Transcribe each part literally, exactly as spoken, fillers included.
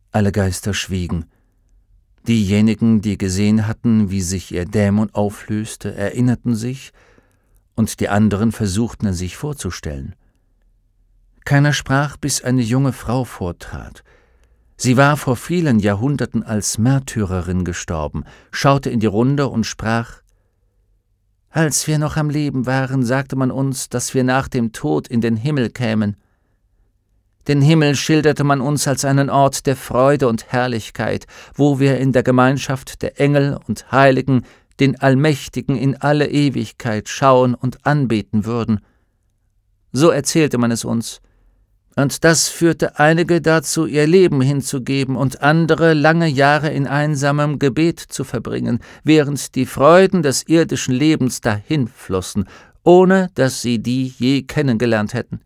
Alle Geister schwiegen. Diejenigen, die gesehen hatten, wie sich ihr Dämon auflöste, erinnerten sich, und die anderen versuchten es sich vorzustellen. Keiner sprach, bis eine junge Frau vortrat. Sie war vor vielen Jahrhunderten als Märtyrerin gestorben, schaute in die Runde und sprach: »Als wir noch am Leben waren, sagte man uns, dass wir nach dem Tod in den Himmel kämen. Den Himmel schilderte man uns als einen Ort der Freude und Herrlichkeit, wo wir in der Gemeinschaft der Engel und Heiligen den Allmächtigen in alle Ewigkeit schauen und anbeten würden. So erzählte man es uns. Und das führte einige dazu, ihr Leben hinzugeben und andere lange Jahre in einsamem Gebet zu verbringen, während die Freuden des irdischen Lebens dahinflossen, ohne dass sie die je kennengelernt hätten.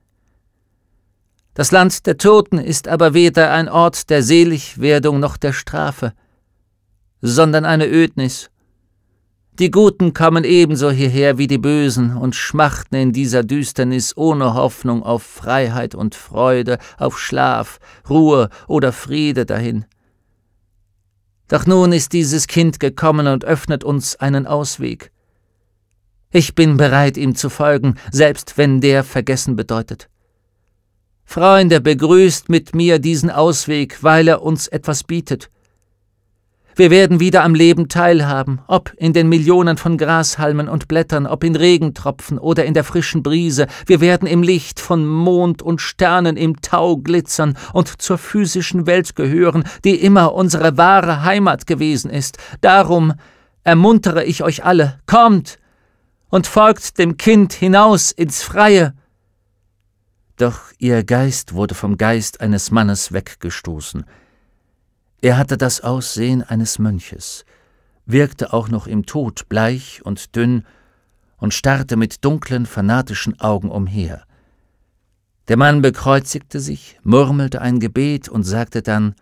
Das Land der Toten ist aber weder ein Ort der Seligwerdung noch der Strafe, sondern eine Ödnis. Die Guten kommen ebenso hierher wie die Bösen und schmachten in dieser Düsternis ohne Hoffnung auf Freiheit und Freude, auf Schlaf, Ruhe oder Friede dahin. Doch nun ist dieses Kind gekommen und öffnet uns einen Ausweg. Ich bin bereit, ihm zu folgen, selbst wenn der Vergessen bedeutet. Freunde, begrüßt mit mir diesen Ausweg, weil er uns etwas bietet. Wir werden wieder am Leben teilhaben, ob in den Millionen von Grashalmen und Blättern, ob in Regentropfen oder in der frischen Brise. Wir werden im Licht von Mond und Sternen im Tau glitzern und zur physischen Welt gehören, die immer unsere wahre Heimat gewesen ist. Darum ermuntere ich euch alle, kommt und folgt dem Kind hinaus ins Freie. Doch ihr Geist wurde vom Geist eines Mannes weggestoßen. Er hatte das Aussehen eines Mönches, wirkte auch noch im Tod bleich und dünn und starrte mit dunklen, fanatischen Augen umher. Der Mann bekreuzigte sich, murmelte ein Gebet und sagte dann: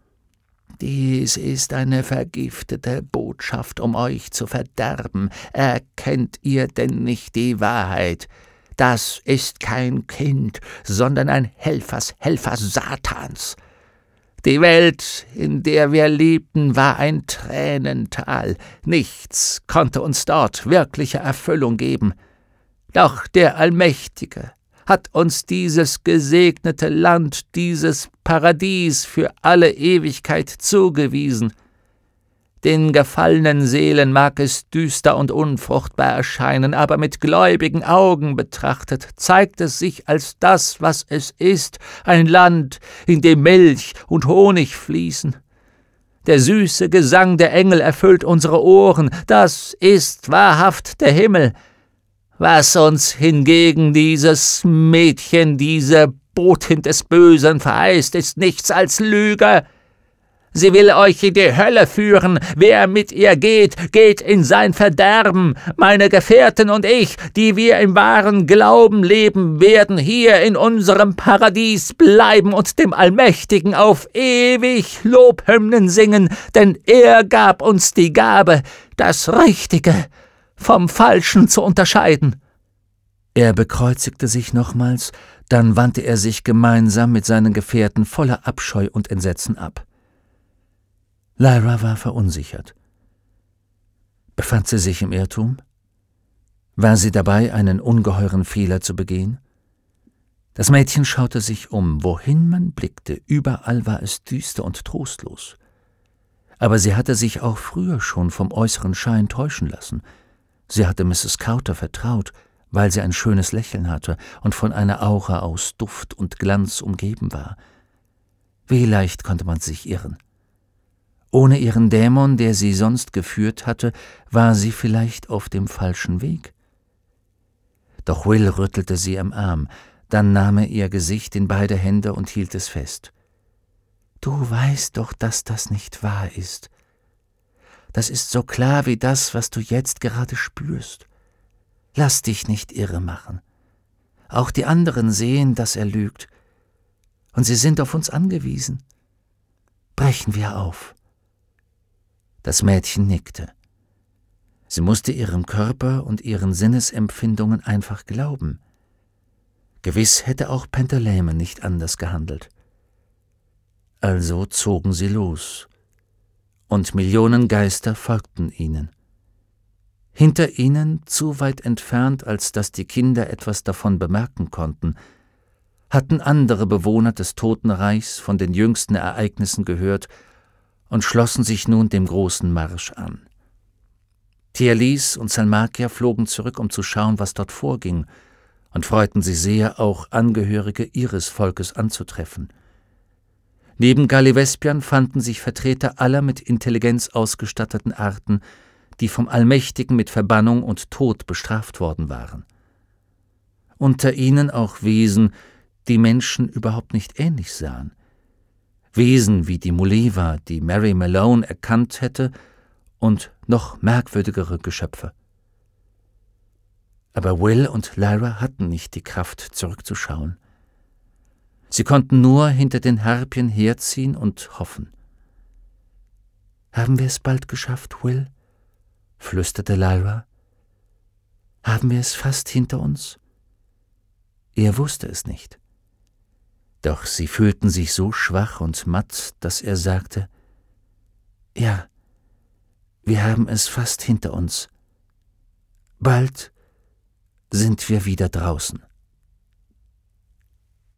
»Dies ist eine vergiftete Botschaft, um euch zu verderben. Erkennt ihr denn nicht die Wahrheit? Das ist kein Kind, sondern ein Helfers Helfer Satans. Die Welt, in der wir lebten, war ein Tränental. Nichts konnte uns dort wirkliche Erfüllung geben. Doch der Allmächtige hat uns dieses gesegnete Land, dieses Paradies für alle Ewigkeit zugewiesen. Den gefallenen Seelen mag es düster und unfruchtbar erscheinen, aber mit gläubigen Augen betrachtet zeigt es sich als das, was es ist, ein Land, in dem Milch und Honig fließen. Der süße Gesang der Engel erfüllt unsere Ohren, das ist wahrhaft der Himmel. Was uns hingegen dieses Mädchen, diese Botin des Bösen verheißt, ist nichts als Lüge. Sie will euch in die Hölle führen. Wer mit ihr geht, geht in sein Verderben. Meine Gefährten und ich, die wir im wahren Glauben leben, werden hier in unserem Paradies bleiben und dem Allmächtigen auf ewig Lobhymnen singen, denn er gab uns die Gabe, das Richtige vom Falschen zu unterscheiden.« Er bekreuzigte sich nochmals, dann wandte er sich gemeinsam mit seinen Gefährten voller Abscheu und Entsetzen ab. Lyra war verunsichert. Befand sie sich im Irrtum? War sie dabei, einen ungeheuren Fehler zu begehen? Das Mädchen schaute sich um. Wohin man blickte, überall war es düster und trostlos. Aber sie hatte sich auch früher schon vom äußeren Schein täuschen lassen. Sie hatte Misses Carter vertraut, weil sie ein schönes Lächeln hatte und von einer Aura aus Duft und Glanz umgeben war. Wie leicht konnte man sich irren. Ohne ihren Dämon, der sie sonst geführt hatte, war sie vielleicht auf dem falschen Weg. Doch Will rüttelte sie am Arm, dann nahm er ihr Gesicht in beide Hände und hielt es fest. »Du weißt doch, dass das nicht wahr ist. Das ist so klar wie das, was du jetzt gerade spürst. Lass dich nicht irre machen. Auch die anderen sehen, dass er lügt. Und sie sind auf uns angewiesen. Brechen wir auf.« Das Mädchen nickte. Sie musste ihrem Körper und ihren Sinnesempfindungen einfach glauben. Gewiss hätte auch Pentalemon nicht anders gehandelt. Also zogen sie los, und Millionen Geister folgten ihnen. Hinter ihnen, zu weit entfernt, als dass die Kinder etwas davon bemerken konnten, hatten andere Bewohner des Totenreichs von den jüngsten Ereignissen gehört und schlossen sich nun dem großen Marsch an. Thialis und Salmakia flogen zurück, um zu schauen, was dort vorging, und freuten sich sehr, auch Angehörige ihres Volkes anzutreffen. Neben Galivespian fanden sich Vertreter aller mit Intelligenz ausgestatteten Arten, die vom Allmächtigen mit Verbannung und Tod bestraft worden waren. Unter ihnen auch Wesen, die Menschen überhaupt nicht ähnlich sahen. Wesen wie die Mulewa, die Mary Malone erkannt hätte, und noch merkwürdigere Geschöpfe. Aber Will und Lyra hatten nicht die Kraft, zurückzuschauen. Sie konnten nur hinter den Harpyen herziehen und hoffen. »Haben wir es bald geschafft, Will?« flüsterte Lyra. »Haben wir es fast hinter uns?« Er wusste es nicht. Doch sie fühlten sich so schwach und matt, dass er sagte, »Ja, wir haben es fast hinter uns. Bald sind wir wieder draußen.«